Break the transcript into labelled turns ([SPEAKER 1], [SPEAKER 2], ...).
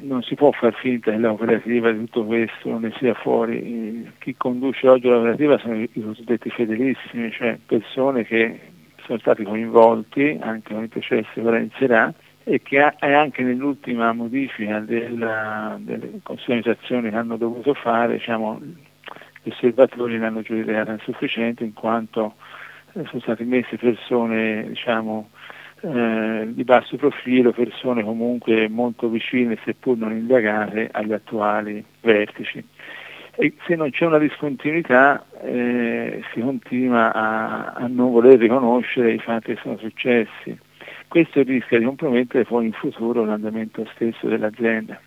[SPEAKER 1] non si può far finta che l'operativa di tutto questo non ne sia fuori. Chi conduce oggi l'operativa sono i cosiddetti fedelissimi, cioè persone che sono stati coinvolti anche con i processi ora inizierà e che è anche nell'ultima modifica delle consuetudini che hanno dovuto fare, diciamo, gli osservatori l'hanno giudicata insufficiente in quanto sono state messe persone, diciamo, di basso profilo, persone comunque molto vicine, seppur non indagate, agli attuali vertici. E se non c'è una discontinuità si continua a non voler riconoscere i fatti che sono successi. Questo rischia di compromettere poi in futuro l'andamento stesso dell'azienda.